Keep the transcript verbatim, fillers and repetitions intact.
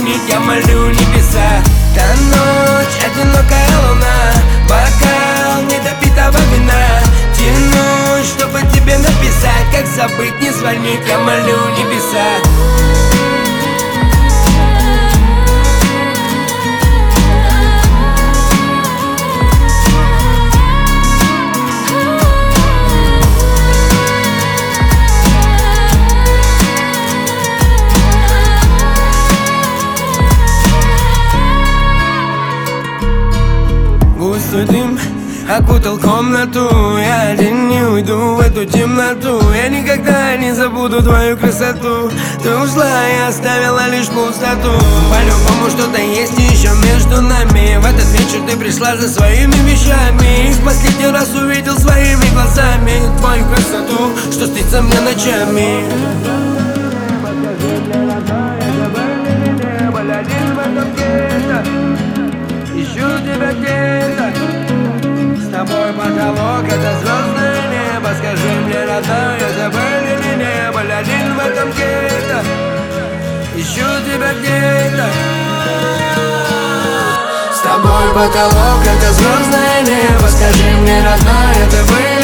звонит, я молю небеса. Та ночь, одинокая луна, бокал недопитого вина. Тяну, чтобы тебе написать, как забыть, не звонить, я молю небеса. Густой дым окутал комнату, я один не уйду в эту темноту. Я никогда не забуду твою красоту. Ты ушла и оставила лишь пустоту. По-любому что-то есть еще между нами. В этот вечер ты пришла за своими вещами. В последний раз увидел своими глазами твою красоту, что снится мне ночами. Ищу тебя где-то, с тобой потолок, это звездное небо. Скажи мне, родная, забыли ли не был один в этом гетто. Ищу тебя где-то, с тобой потолок, это звездное небо. Скажи мне, родная, ты были